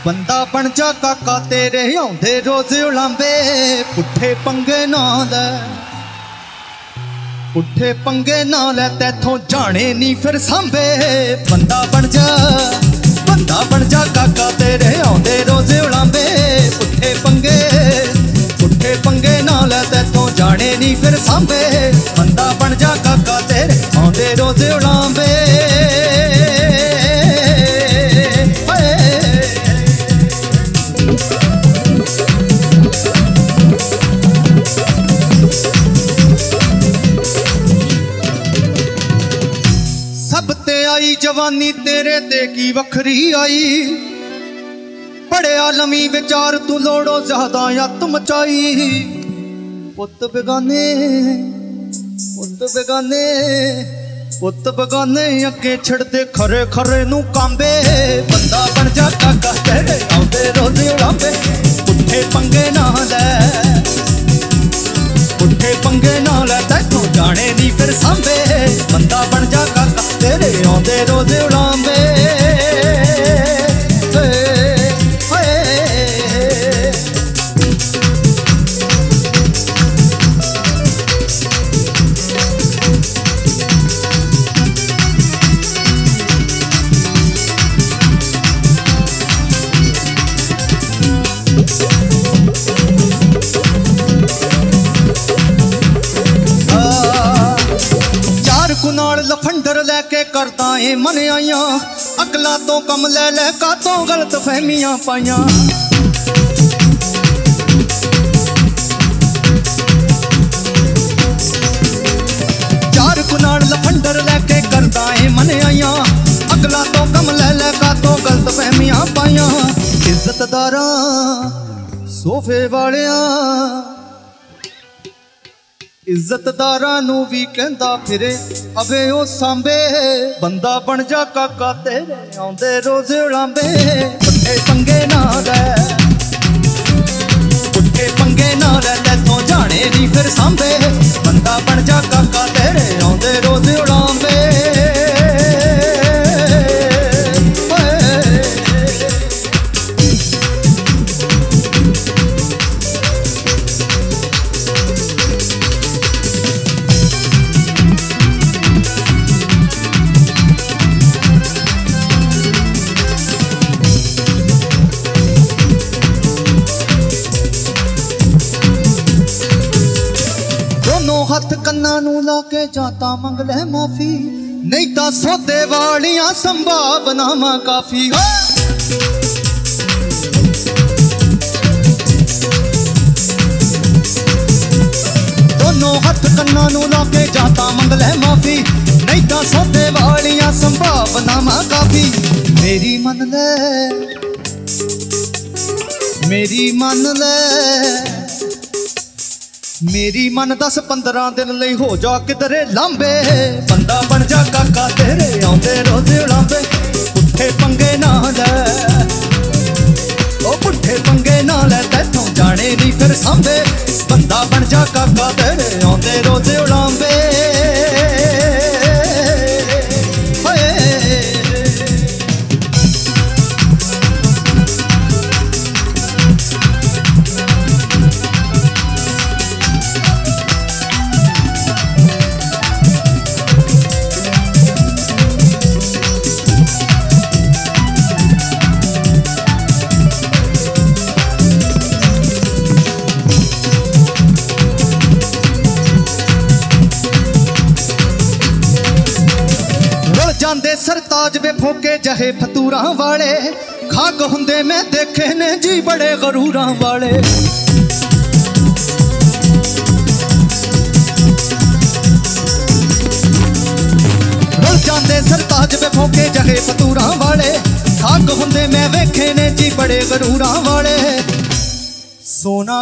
बंदा बन जा काका तेरे आउंदे रोज उलांबे पुट्ठे पंगे ना ले पुट्ठे पंगे ना ले तैथों जाने नी फिर सांबे बंदा बन जा काका तेरे आउंदे रोज उलांबे पुट्ठे पंगे ना ले तैथों जाने नी फिर सांबे बंदा बन जा काका तेरे आउंदे रोज उलांबे आई जवानी तेरे ते की वखरी आई बड़े आलमी विचार तू लोड़ो ज्यादा यत मचाई पुत बेगाने अगे छड़दे खरे खरे नू कांबे बंदा बन जा काका तेरे आउंदे रोज उड़ांबे पुट्ठे पंगे ना ले तैथों जाने नी फिर सांबे बंदा बन जा काका तेरे आउंदे रोज उड़ांबे लफंडर लैके करदा ए मन आइया अकला तो कम ले कातों गलत फहमियां पाइया चार कुनाल लफंडर लैके करदा ए मन आइया अकला तो कम ले कातों गलत फहमियां पाइया इज्जतदारा सोफे वालिया इज्जतदारा नू भी कहंदा फिरे अबे ओ सांबे बंदा बन जा काका तेरे आउंदे रोज उड़ांबे पुट्ठे पंगे ना ले तैथों जाने नी फिर सांबे बंदा बन जा काका तेरे आउंदे रोज उड़ांबे हथ कन्ना नू लाके जाता मंग ले माफी नहीं ता सौदे वालियां संभावनावां काफी दोनों हथ कन्ना नू लाके जाता मंग ले माफी नहीं ता सौदे वालियां संभावनावां काफी मेरी मन ले मेरी मन 10-15 दिन लई हो जा किधरे लांबे बंदा बन जा काका तेरे आउंदे रोज उड़ांबे पुट्ठे पंगे ना ले तैथों जाने नी फिर सांबे बंदा बन जा काका तेरे आउंदे रोज उड़ांबे जांदे सरताज वे फोके जहे फतूरां वाले खाक हुंदे मैं देखे ने जी बड़े गरूरां वाले जांदे सरताज वे फोके जहे फतूरां वाले खाक हुंदे मैं वेखे ने जी बड़े गरूरां वाले सोना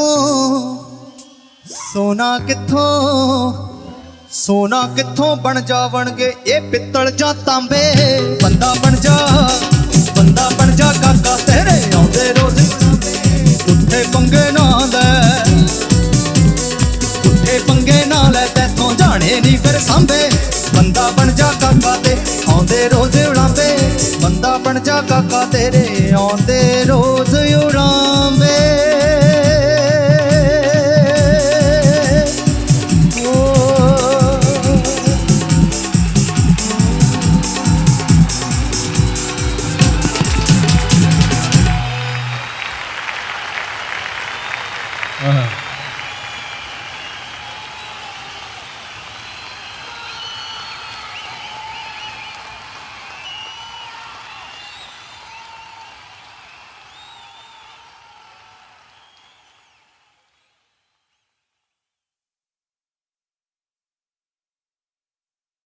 कित्थों बन जावणगे ये पित्तल जा तांबे बंदा बन जा काका तेरे आउंदे रोज पुट्ठे पंगे ना ले तैथों जाने नी फिर सांबे बंदा बन जा काका ते आउंदे रोज उड़ांबे बंदा बन बन जा काका तेरे आंदे रोज उड़ान।